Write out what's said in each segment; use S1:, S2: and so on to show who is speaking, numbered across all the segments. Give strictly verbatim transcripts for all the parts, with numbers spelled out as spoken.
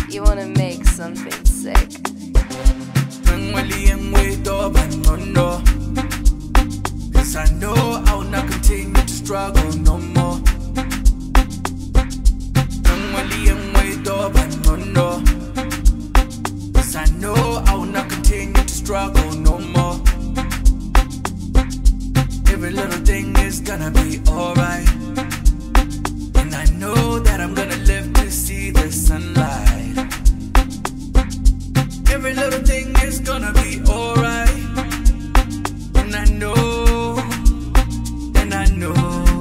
S1: You wanna make something sick.
S2: Cause I know I will not continue to struggle no more. Cause I know I will not continue to struggle no more. Every little thing is gonna be alright, and I know that I'm gonna live to see the sunlight. Every little thing is gonna be alright, and I know, and I know.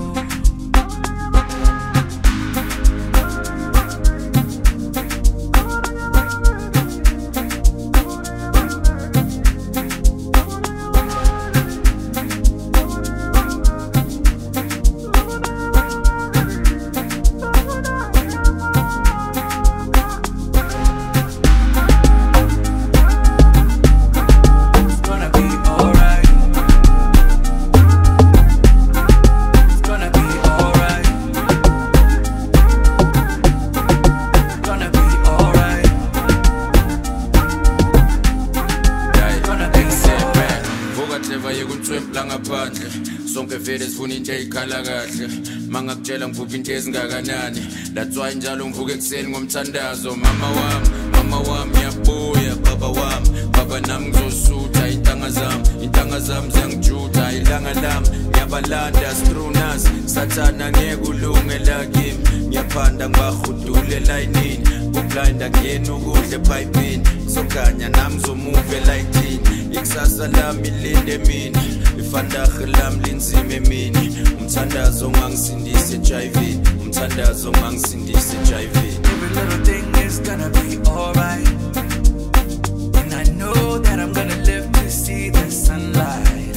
S3: Sonke vele sifuna into eyikhala kahle mangakutshela ngivuka into ezingakanani that's why njalo ngivuka ekseni ngomthandazo mama wami mama wami yabuya baba wami baba nami ngizosutha intanga zami intanga zami ziyangijutha ilanga lami ngiyabalanda strunas sathana ngekulungela kimi ngiyaphanda ngibahudule elayinini kublinda ngiyena ukudla epipini sokanya nami zomuve elayitini ikusasa lami linde mina ifandahe lami linzime mina umthandazo ungangisindise H I V umthandazo ungangisindise H I V.
S2: Every little thing is gonna be alright, and I know that I'm gonna live to see the sunlight.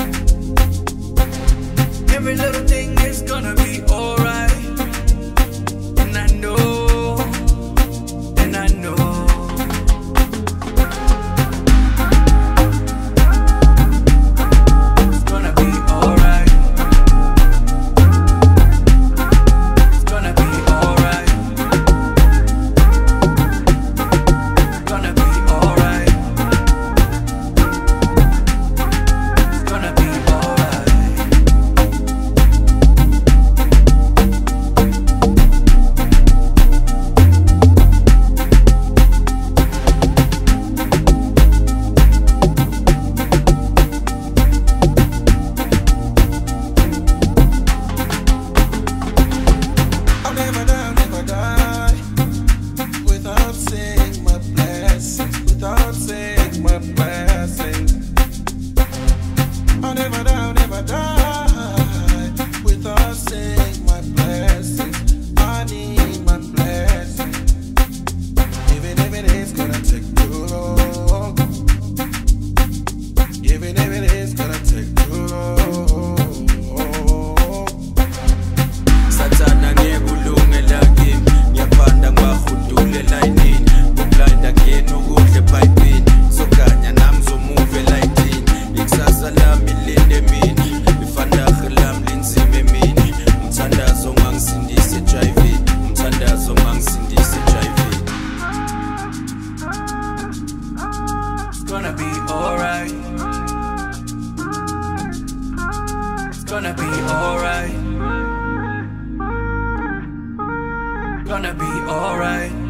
S2: Every little thing is gonna be alright, and I know, and I know. Gonna be alright. It's gonna be alright. Gonna be alright.